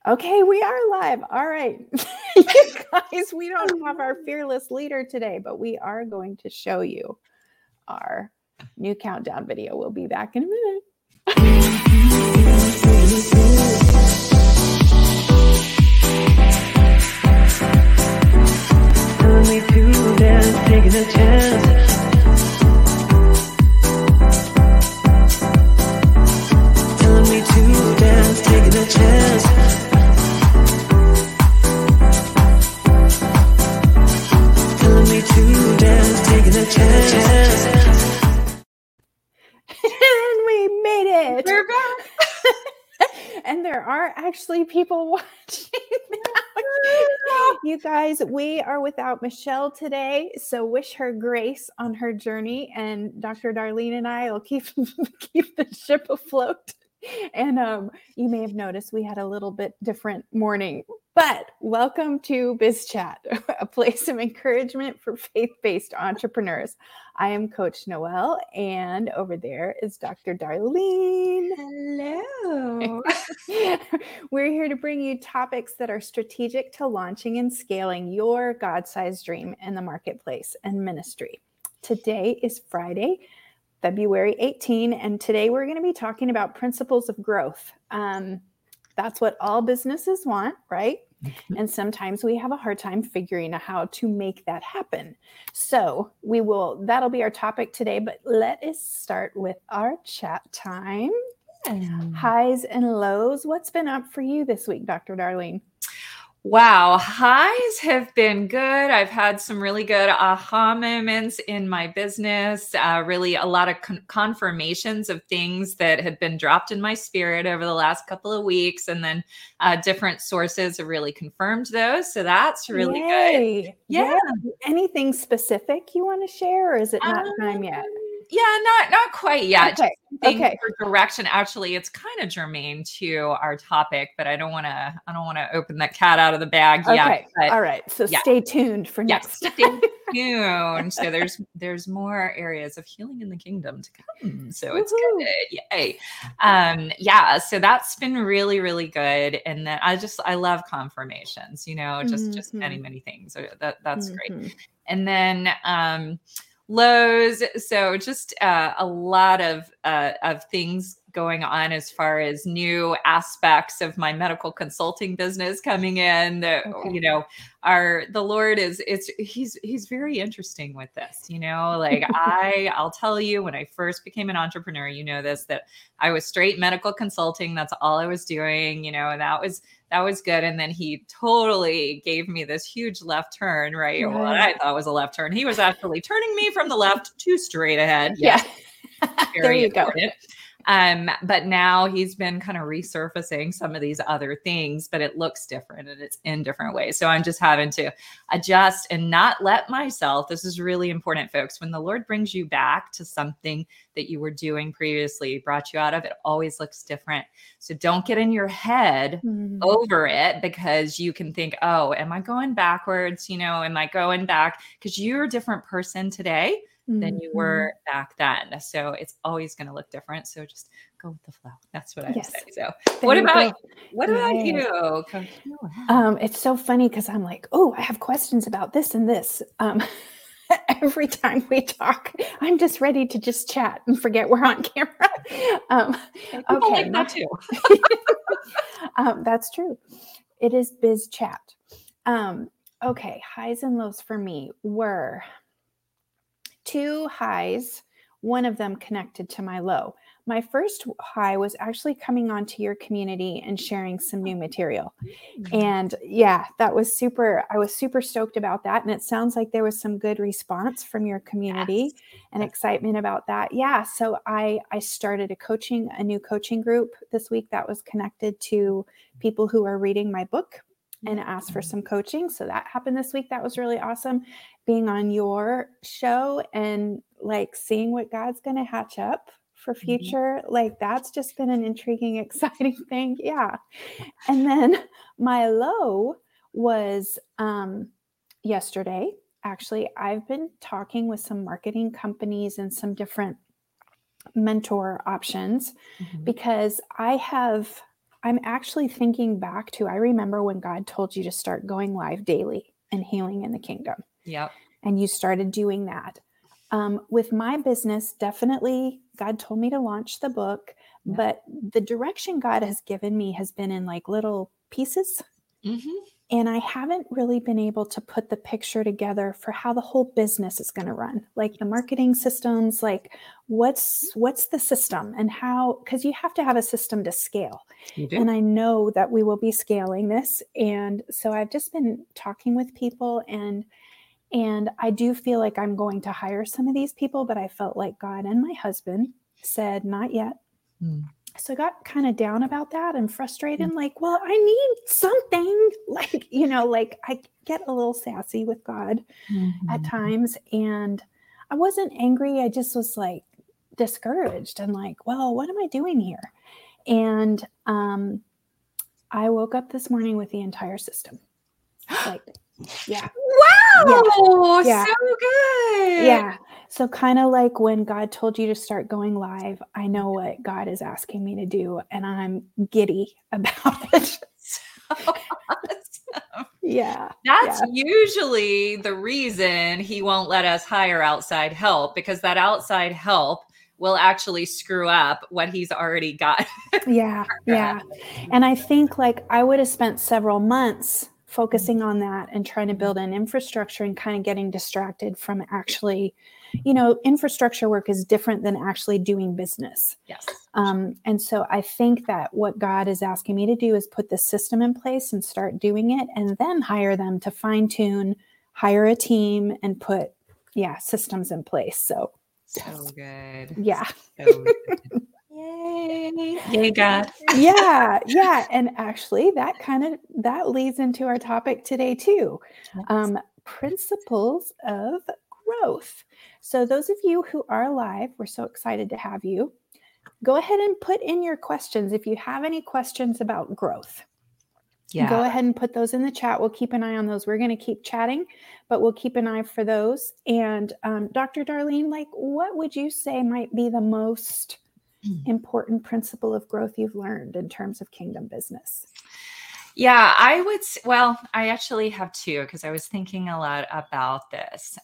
Okay, we are live. All right. You guys, we don't have our fearless leader today, but we are going to show you our new countdown video. We'll be back in a minute. Only two dance, taking a chance. Telling me to dance, taking a chance. Telling me to dance, taking a chance. And we made it. We're back. And there are actually people watching now. You guys, we are without Michelle today, so wish her grace on her journey, and Dr. Darlene and I will keep the ship afloat. And you may have noticed we had a little bit different morning, but welcome to Biz Chat, a place of encouragement for faith-based entrepreneurs. I am Coach Noelle, and over there is Dr. Darlene. Hello. We're here to bring you topics that are strategic to launching and scaling your God-sized dream in the marketplace and ministry. Today is Friday, February 18, and today we're going to be talking about principles of growth. That's what all businesses want, right? And sometimes we have a hard time figuring out how to make that happen. So that'll be our topic today, but let us start with our chat time. Highs and lows. What's been up for you this week, Dr. Darlene? Wow. Highs have been good. I've had some really good aha moments in my business, really a lot of confirmations of things that had been dropped in my spirit over the last couple of weeks. And then different sources have really confirmed those. So that's really good. Yeah. Anything specific you want to share, or is it not time yet? Yeah, not quite yet. Okay. For direction. Actually, it's kind of germane to our topic, but I don't want to open that cat out of the bag yet. Okay. But all right. So stay tuned for next. Stay tuned. So there's more areas of healing in the kingdom to come. So it's good. Yay. So that's been really, really good. And then I love confirmations, just many things. So that's great. And then lows. So just a lot of things going on as far as new aspects of my medical consulting business coming in. The Lord he's very interesting with this, like I'll tell you, when I first became an entrepreneur, that I was straight medical consulting. That's all I was doing, and that was good. And then he totally gave me this huge left turn, right? Well, I thought was a left turn. He was actually turning me from the left to straight ahead. Yeah. There you important. Go. But now he's been kind of resurfacing some of these other things, but it looks different and it's in different ways. So I'm just having to adjust and not let myself, this is really important, folks, when the Lord brings you back to something that you were doing previously, brought you out of, it always looks different. So don't get in your head over it, because you can think, oh, am I going backwards? Am I going back? Because you're a different person today than you were back then. So it's always going to look different. So just go with the flow. That's what I would say. So what about you? Coach? It's so funny because I'm like, oh, I have questions about this and this. Every time we talk, I'm just ready to just chat and forget we're on camera. Okay. That too. That's true. It is Biz Chat. Okay. Highs and lows for me were 2 highs, one of them connected to my low. My first high was actually coming onto your community and sharing some new material. And that was I was super stoked about that. And it sounds like there was some good response from your community and excitement about that. Yeah. So I started a new coaching group this week that was connected to people who are reading my book and asked for some coaching. So that happened this week. That was really awesome. Being on your show and like seeing what God's going to hatch up for future, like that's just been an intriguing, exciting thing. Yeah. And then my low was yesterday. Actually, I've been talking with some marketing companies and some different mentor options because I have I'm actually thinking back to, I remember when God told you to start going live daily and healing in the kingdom. Yep. And you started doing that. With my business, definitely God told me to launch the book, Yep. but the direction God has given me has been in like little pieces. Mm-hmm. And I haven't really been able to put the picture together for how the whole business is going to run, like the marketing systems, like what's the system and how, because you have to have a system to scale. You do. And I know that we will be scaling this. And so I've just been talking with people, and I do feel like I'm going to hire some of these people, but I felt like God and my husband said, not yet. Mm. So I got kind of down about that and frustrated, like, well, I need something, like, like I get a little sassy with God at times. And I wasn't angry. I just was like discouraged and like, well, what am I doing here? And I woke up this morning with the entire system. Like, yeah. Wow. Yeah. So good. Yeah. So kind of like when God told you to start going live, I know what God is asking me to do, and I'm giddy about it. So awesome. Yeah. That's usually the reason he won't let us hire outside help, because that outside help will actually screw up what he's already got. Yeah. And I think like I would have spent several months focusing on that and trying to build an infrastructure and kind of getting distracted from actually, infrastructure work is different than actually doing business. Yes. And so I think that what God is asking me to do is put the system in place and start doing it, and then hire them to fine tune, hire a team, and put, systems in place. So good. Yeah. So good. Yay, God. Yeah. And actually that leads into our topic today too. Principles of growth. So those of you who are live, we're so excited to have you. Go ahead and put in your questions. If you have any questions about growth, go ahead and put those in the chat. We'll keep an eye on those. We're going to keep chatting, but we'll keep an eye for those. And Dr. Darlene, like, what would you say might be the most important principle of growth you've learned in terms of kingdom business? Yeah, I actually have two, because I was thinking a lot about this.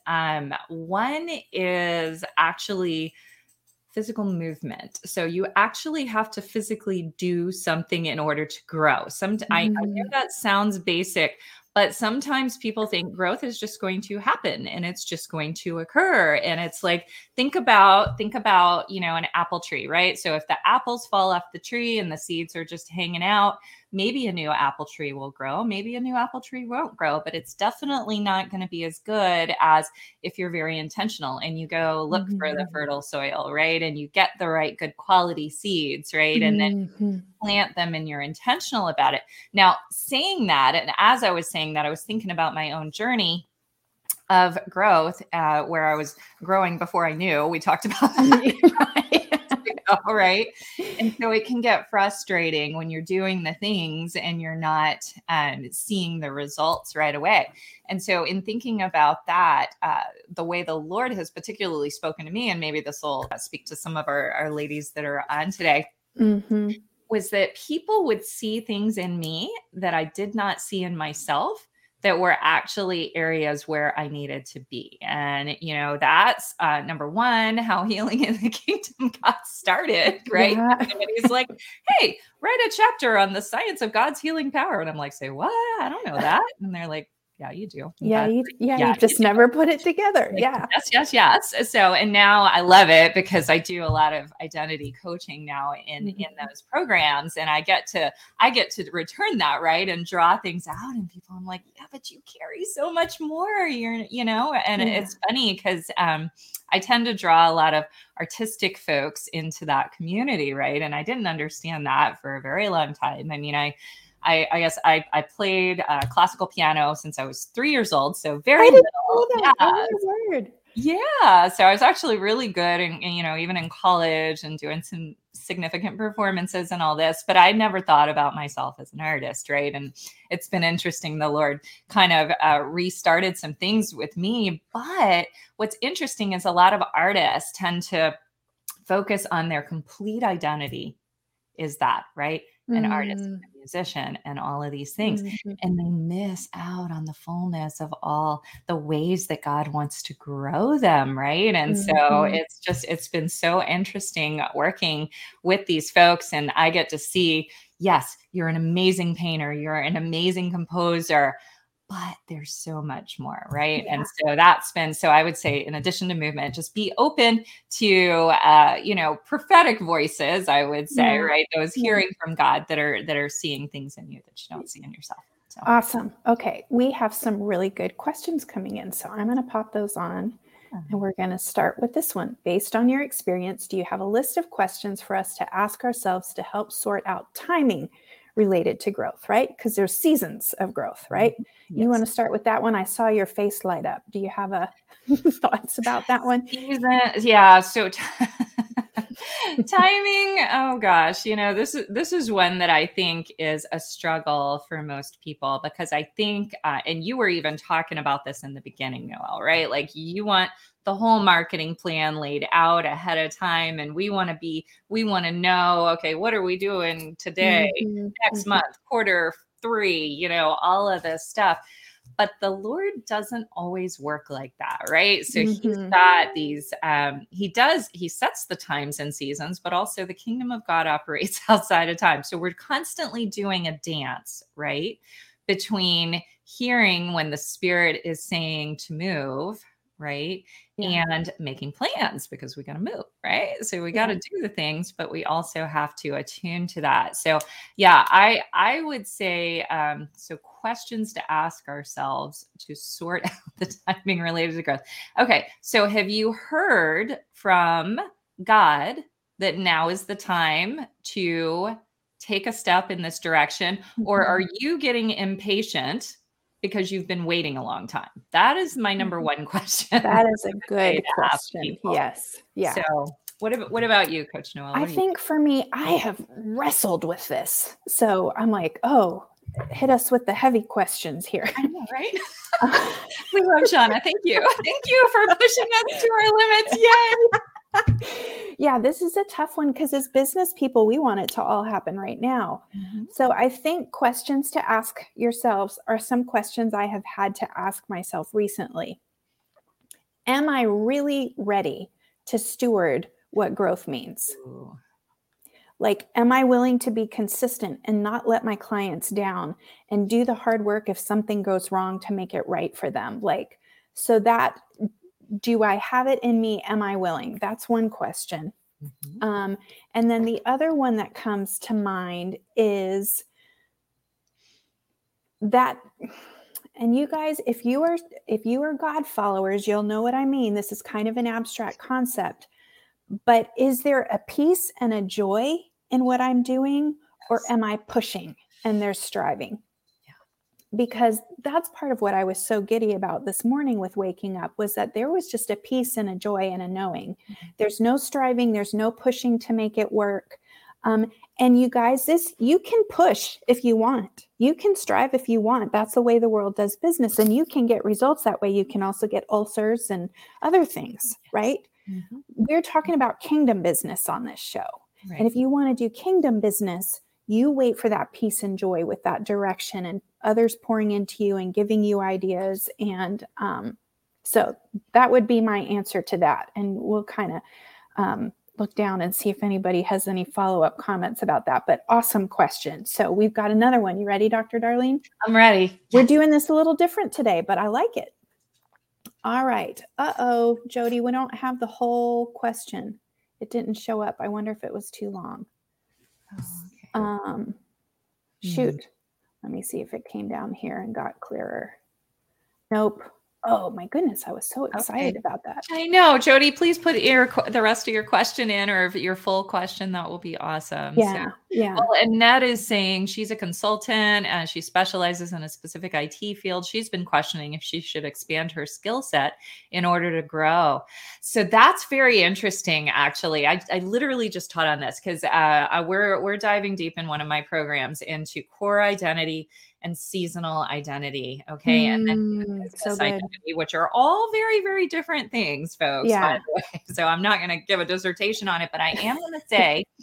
One is actually physical movement. So you actually have to physically do something in order to grow. I know that sounds basic, but sometimes people think growth is just going to happen and it's just going to occur. And it's like, think about, an apple tree, right? So if the apples fall off the tree and the seeds are just hanging out, maybe a new apple tree will grow. Maybe a new apple tree won't grow, but it's definitely not going to be as good as if you're very intentional and you go look for the fertile soil, right? And you get the right good quality seeds, right? And then plant them and you're intentional about it. Now, saying that, and as I was saying that, I was thinking about my own journey of growth, where I was growing before I knew. We talked about that. Right. And so it can get frustrating when you're doing the things and you're not seeing the results right away. And so in thinking about that, the way the Lord has particularly spoken to me, and maybe this will speak to some of our ladies that are on today, was that people would see things in me that I did not see in myself, that were actually areas where I needed to be. And, that's number one, how Healing in the Kingdom got started, right? Yeah. And he's like, hey, write a chapter on the science of God's healing power. And I'm like, say what? I don't know that. And they're like, yeah, you do. You just never put it together. Like, yes. So, and now I love it because I do a lot of identity coaching now in those programs, and I get to return that, right, and draw things out. And people, I'm like, yeah, but you carry so much more. And it's funny because I tend to draw a lot of artistic folks into that community, right? And I didn't understand that for a very long time. I mean, I guess I played classical piano since I was 3 years old. So very little. Yeah. So I was actually really good and even in college and doing some significant performances and all this, but I never thought about myself as an artist. Right. And it's been interesting. The Lord kind of restarted some things with me. But what's interesting is a lot of artists tend to focus on their complete identity is that, right? an artist, Mm, and a musician, and all of these things. mhm, And they miss out on the fullness of all the ways that God wants to grow them, right? And so mhm. it's been so interesting working with these folks. And I get to see, yes, you're an amazing painter, you're an amazing composer, but there's so much more, right? Yeah. And so that's been, so I would say, in addition to movement, just be open to, prophetic voices, I would say, Yeah. right? Those Yeah. hearing from God that are seeing things in you that you don't see in yourself. So, Awesome. Okay. We have some really good questions coming in. So I'm going to pop those on and we're going to start with this one. Based on your experience, do you have a list of questions for us to ask ourselves to help sort out timing related to growth, right? Because there's seasons of growth, right? You yes. want to start with that one? I saw your face light up. Do you have a thoughts about that one? Yeah. So timing. Oh gosh, this is one that I think is a struggle for most people, because I think, and you were even talking about this in the beginning, Noelle, right? Like, you want the whole marketing plan laid out ahead of time, and we want to know, okay, what are we doing today, Mhm, next mhm. month, quarter 3, all of this stuff. But the Lord doesn't always work like that, right? So he's Mhm. got these, he sets the times and seasons, but also the kingdom of God operates outside of time. So we're constantly doing a dance, right? Between hearing when the Spirit is saying to move, right? Yeah. And making plans, because we got to move, right? So we got to do the things, but we also have to attune to that. So yeah, I would say, so questions to ask ourselves to sort out the timing related to growth. Okay, so have you heard from God that now is the time to take a step in this direction, or are you getting impatient because you've been waiting a long time? That is my number one question. That is a Say good to ask question. people. Yes. Yeah. So what about you, Coach Noelle? I think for me, I have wrestled with this. So I'm like, oh, hit us with the heavy questions here. I know, right? We love Shauna. Thank you. Thank you for pushing us to our limits. Yay. Yeah, this is a tough one because as business people, we want it to all happen right now. Mhm. So I think questions to ask yourselves are some questions I have had to ask myself recently. Am I really ready to steward what growth means? Ooh. Like, am I willing to be consistent and not let my clients down and do the hard work if something goes wrong to make it right for them? Like, so that, do I have it in me? Am I willing? That's one question. Mhm. And then the other one that comes to mind is that, and you guys, if you are God followers, you'll know what I mean. This is kind of an abstract concept, but is there a peace and a joy in what I'm doing, or am I pushing and there's striving? Yeah. Because that's part of what I was so giddy about this morning with waking up, was that there was just a peace and a joy and a knowing. There's no striving, there's no pushing to make it work. And you guys, you can push if you want. You can strive if you want. That's the way the world does business. And you can get results that way. You can also get ulcers and other things, right? Mhm. We're talking about kingdom business on this show. Right. And if you want to do kingdom business, you wait for that peace and joy with that direction and others pouring into you and giving you ideas. And so that would be my answer to that. And we'll kind of look down and see if anybody has any follow-up comments about that. But awesome question. So we've got another one. You ready, Dr. Darlene? I'm ready. We're doing this a little different today, but I like it. All right. Uh-oh, Jody, we don't have the whole question. It didn't show up. I wonder if it was too long. Oh, okay. Shoot. Let me see if it came down here and got clearer. Nope. Oh my goodness, I was so excited about that. I know, Jody, please put the rest of your question in, or your full question. That will be awesome. Yeah, yeah. Well, Annette is saying she's a consultant and she specializes in a specific IT field. She's been questioning if she should expand her skill set in order to grow. So that's very interesting, actually. I literally just taught on this because we're diving deep in one of my programs into core identity and seasonal identity. Okay. And then business identity, which are all very, very different things, folks. Yeah. By the way. So I'm not going to give a dissertation on it, but I am going to say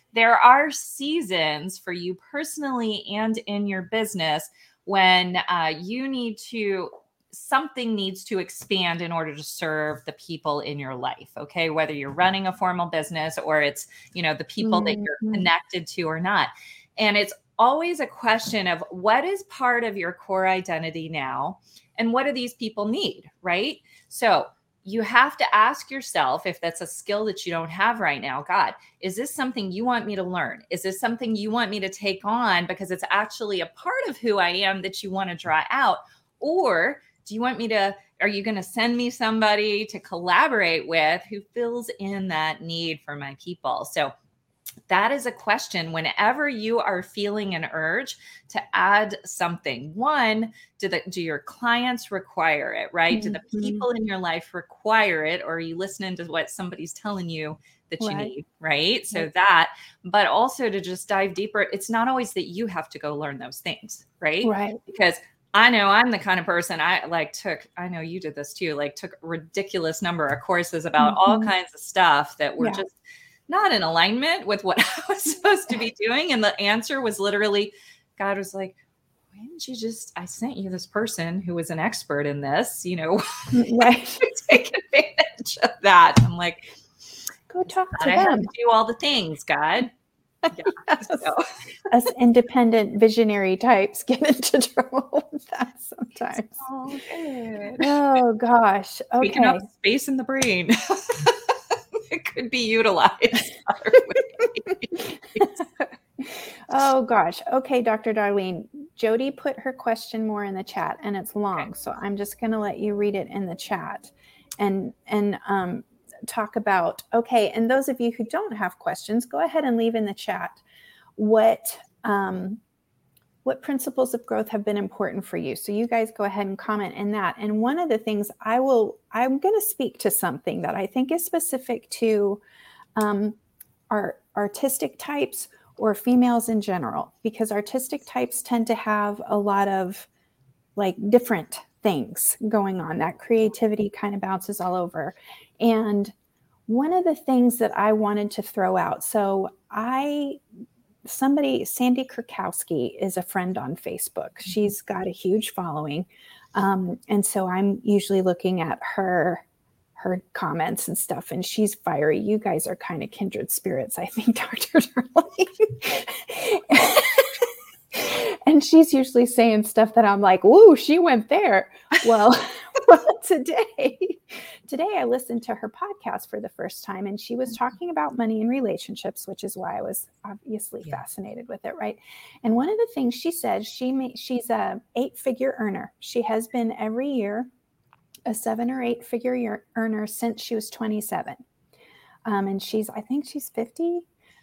there are seasons for you personally and in your business when something needs to expand in order to serve the people in your life. Okay. Whether you're running a formal business or it's, the people that you're connected to or not. And it's always a question of what is part of your core identity now and what do these people need, right? So you have to ask yourself, if that's a skill that you don't have right now, God, is this something you want me to learn? Is this something you want me to take on because it's actually a part of who I am that you want to draw out? Or do you want me to, are you going to send me somebody to collaborate with who fills in that need for my people? So that is a question whenever you are feeling an urge to add something. One, do your clients require it, right? Do the people in your life require it? Or are you listening to what somebody's telling you that you need, right? So that, but also to just dive deeper. It's not always that you have to go learn those things, right? Right. Because I know I'm the kind of person I know you did this too, took a ridiculous number of courses about all kinds of stuff that were just not in alignment with what I was supposed to be doing. And the answer was literally, God was like, why didn't you I sent you this person who was an expert in this, right. Take advantage of that. I'm like, go talk to I them. have to do all the things, God. Yeah. So. Us independent visionary types get into trouble with that sometimes. Oh gosh. Okay. Speaking of space in the brain. It could be utilized. Oh gosh. Okay, Dr. Darlene. Jody put her question more in the chat and it's long. So I'm just going to let you read it in the chat and talk about, okay. And those of you who don't have questions, go ahead and leave in the chat what principles of growth have been important for you. So you guys go ahead and comment in that. And one of the things I'm going to speak to something that I think is specific to our artistic types or females in general, because artistic types tend to have a lot of different things going on. That creativity kind of bounces all over. And one of the things that I wanted to throw out, Sandy Kurkowski is a friend on Facebook. She's got a huge following. And so I'm usually looking at her comments and stuff, and she's fiery. You guys are kind of kindred spirits, I think, Dr. Darlene. And she's usually saying stuff that I'm like, ooh, she went there. Well, today I listened to her podcast for the first time, and she was talking about money and relationships, which is why I was obviously fascinated with it, right? And one of the things she said, she's a 8-figure earner. She has been every year a 7 or 8 figure earner since she was 27. And I think she's 50.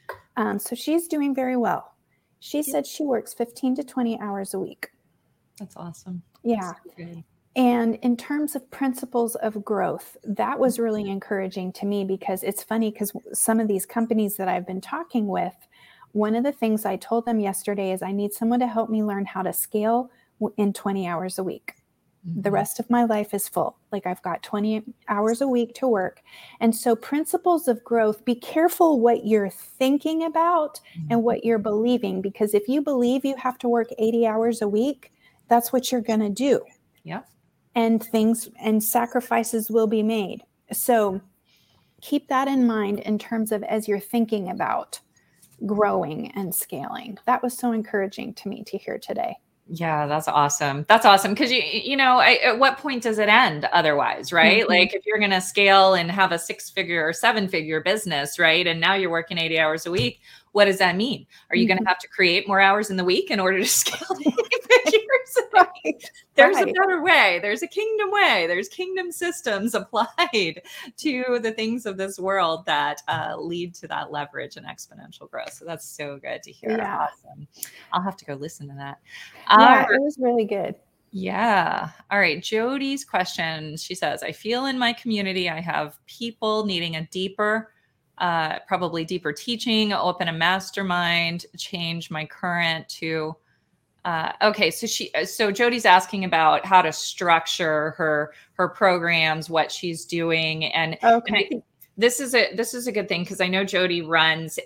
So she's doing very well. She said she works 15 to 20 hours a week. That's awesome. Yeah. That's and in terms of principles of growth, that was really encouraging to me, because it's funny, because some of these companies that I've been talking with, one of the things I told them yesterday is I need someone to help me learn how to scale in 20 hours a week. The rest of my life is full. I've got 20 hours a week to work. And so principles of growth, be careful what you're thinking about and what you're believing, because if you believe you have to work 80 hours a week, that's what you're going to do. Yeah. And sacrifices will be made. So keep that in mind in terms of as you're thinking about growing and scaling. That was so encouraging to me to hear today. Yeah, that's awesome. That's awesome. Because, at what point does it end otherwise, right? If you're going to scale and have a 6-figure or 7-figure business, right? And now you're working 80 hours a week. What does that mean? Are you going to have to create more hours in the week in order to scale to 80 figures? Right. There's a better way. There's a kingdom way. There's kingdom systems applied to the things of this world that lead to that leverage and exponential growth. So that's so good to hear. Yeah. Awesome. I'll have to go listen to that. Yeah, it was really good. Yeah. All right. Jody's question. She says, I feel in my community, I have people needing a deeper, probably deeper teaching, open a mastermind, change my current to, okay. So Jody's asking about how to structure her programs, what she's doing. And, okay. and I think this is a good thing, because I know Jody runs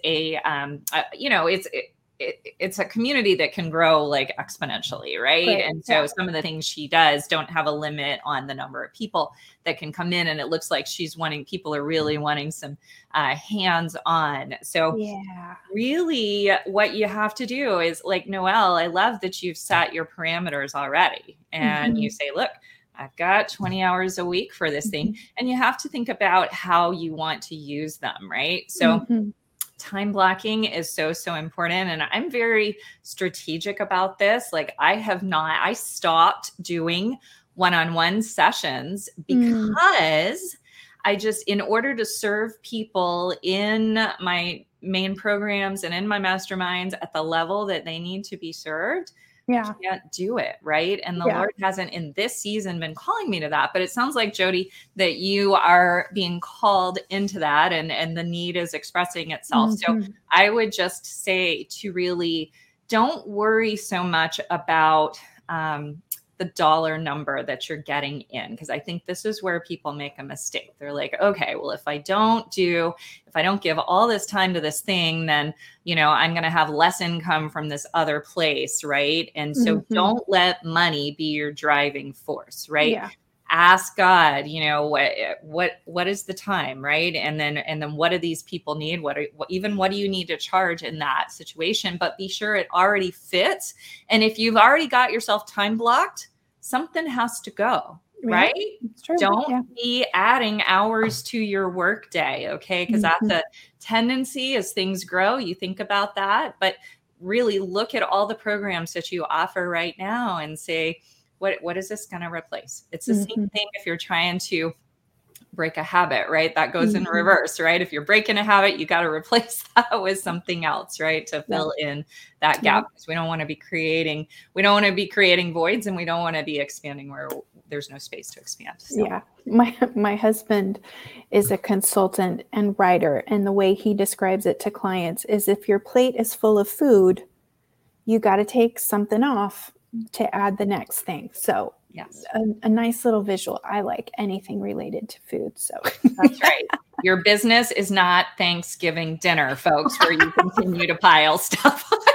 it's a community that can grow like exponentially, right? And so some of the things she does don't have a limit on the number of people that can come in, and it looks like people are really wanting some hands-on. So really what you have to do is, like, Noelle, I love that you've set your parameters already, and you say, look, I've got 20 hours a week for this thing. And you have to think about how you want to use them, right? So time blocking is so, so important. And I'm very strategic about this. Like, I stopped doing one-on-one sessions because in order to serve people in my main programs and in my masterminds at the level that they need to be served, can't do it, right? And the Lord hasn't in this season been calling me to that. But it sounds like, Jody, that you are being called into that, and the need is expressing itself. So I would just say to really don't worry so much about the dollar number that you're getting in, because I think this is where people make a mistake. They're like, okay, well, if I don't give all this time to this thing, then, I'm going to have less income from this other place. Right. And so don't let money be your driving force. Right. Yeah. Ask God, what is the time, right? And then what do these people need? What do you need to charge in that situation? But be sure it already fits. And if you've already got yourself time blocked, something has to go, right? Don't be adding hours to your work day, okay? Because that's a tendency as things grow. You think about that, but really look at all the programs that you offer right now and say, what is this going to replace? It's the same thing if you're trying to break a habit, right? That goes in reverse, right? If you're breaking a habit, you got to replace that with something else, right? To fill in that gap. Because we don't want to be creating voids, and we don't want to be expanding where there's no space to expand. So. Yeah. My husband is a consultant and writer, and the way he describes it to clients is, if your plate is full of food, you got to take something off to add the next thing. So yes, a nice little visual. I like anything related to food. So that's right. Your business is not Thanksgiving dinner, folks, where you continue to pile stuff on.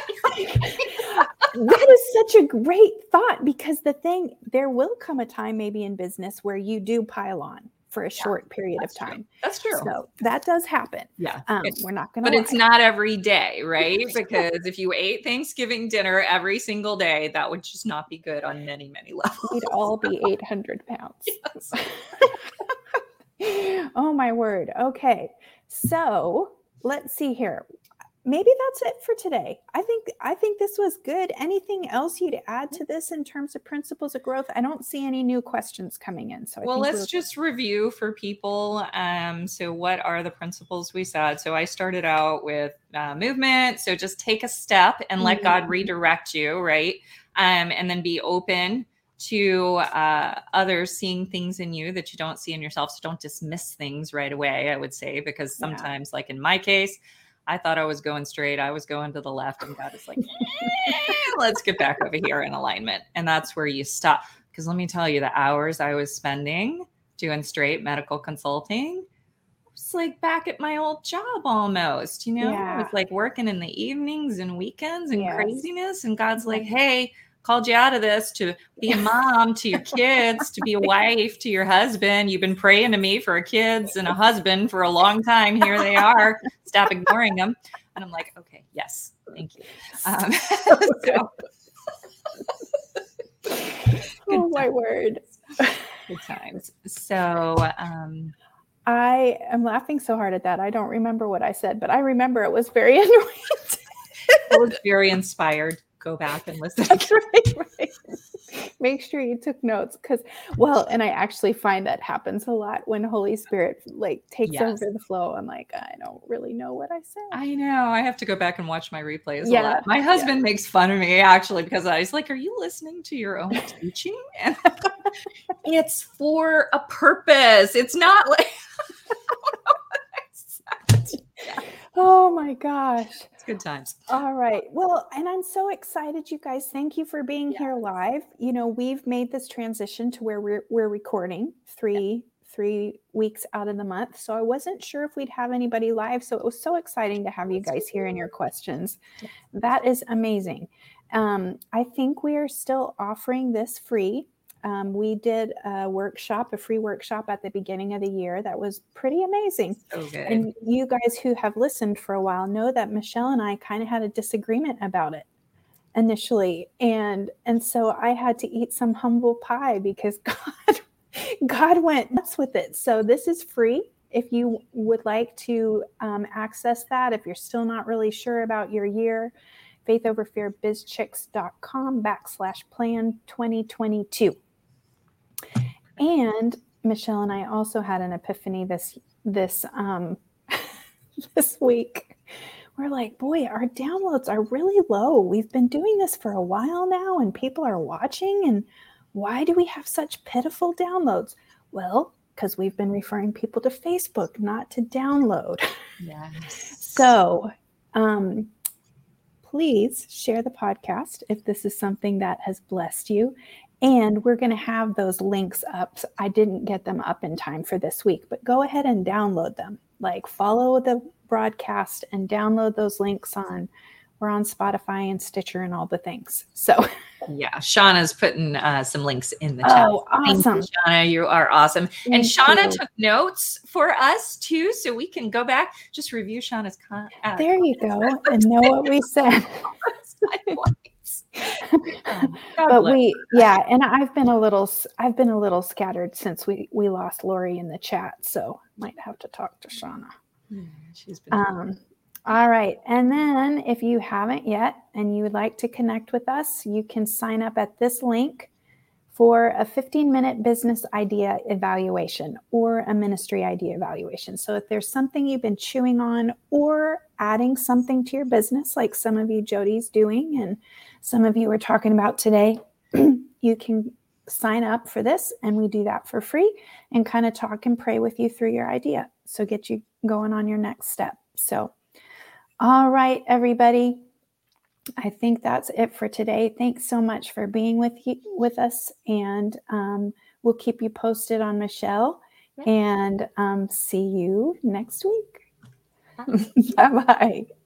That is such a great thought, because there will come a time maybe in business where you do pile on for a short period of time. True. That's true. So that does happen. Yeah. We're not going to, but it's not every day, right? Because if you ate Thanksgiving dinner every single day, that would just not be good on many, many levels. We'd all be 800 pounds. Yes. Oh my word. Okay. So let's see here. Maybe that's it for today. I think this was good. Anything else you'd add to this in terms of principles of growth? I don't see any new questions coming in. So let's just review for people. So what are the principles we said? So I started out with movement. So just take a step and let God redirect you, right? And then be open to others seeing things in you that you don't see in yourself. So don't dismiss things right away, I would say, because sometimes, like in my case, I thought I was going straight. I was going to the left, and God is like, let's get back over here in alignment. And that's where you stop. Because let me tell you, the hours I was spending doing straight medical consulting was like back at my old job almost, It was like working in the evenings and weekends and craziness. And God's like, hey, called you out of this to be a mom to your kids, to be a wife to your husband. You've been praying to me for kids and a husband for a long time. Here they are. Stop ignoring them. And I'm like, okay, yes, thank you. Oh my word. Good times. So I am laughing so hard at that. I don't remember what I said, but I remember it was very anointed. It was very inspired. Go back and listen. That's right. Make sure you took notes, and I actually find that happens a lot when Holy Spirit takes over the flow. I'm like, I don't really know what I said. I know. I have to go back and watch my replays a lot. My husband makes fun of me actually, because I was like, are you listening to your own teaching? And it's for a purpose. It's not like Oh my gosh. It's good times. All right. Well, and I'm so excited, you guys. Thank you for being here live. We've made this transition to where we're recording three 3 weeks out of the month. So I wasn't sure if we'd have anybody live. So it was so exciting to have you guys here and your questions. That is amazing. I think we are still offering this free. We did a free workshop at the beginning of the year. That was pretty amazing. So good. And you guys who have listened for a while know that Michelle and I kind of had a disagreement about it initially. And so I had to eat some humble pie because God went nuts with it. So this is free. If you would like to access that, if you're still not really sure about your year, faithoverfearbizchicks.com/plan 2022. And Michelle and I also had an epiphany this this week. We're like, boy, our downloads are really low. We've been doing this for a while now and people are watching. And why do we have such pitiful downloads? Well, because we've been referring people to Facebook, not to download. Yes. So please share the podcast if this is something that has blessed you. And we're going to have those links up. I didn't get them up in time for this week, but go ahead and download them. Like follow the broadcast and download those links we're on Spotify and Stitcher and all the things. So yeah, Shauna's putting some links in the chat. Oh, awesome. Thank you, Shauna, you are awesome. Thank and Shauna you. took notes for us too, so we can go back, just review Shauna's there you go, and know what we said. But and I've been a little scattered since we lost Lori in the chat, so might have to talk to Shauna. She's been all right. And then if you haven't yet and you would like to connect with us, you can sign up at this link for a 15-minute business idea evaluation or a ministry idea evaluation. So if there's something you've been chewing on or adding something to your business, like some of you Jody's doing and some of you are talking about today, you can sign up for this and we do that for free and kind of talk and pray with you through your idea. So get you going on your next step. So, all right, everybody. I think that's it for today. Thanks so much for being with us. And we'll keep you posted on Michelle and see you next week. Bye-bye.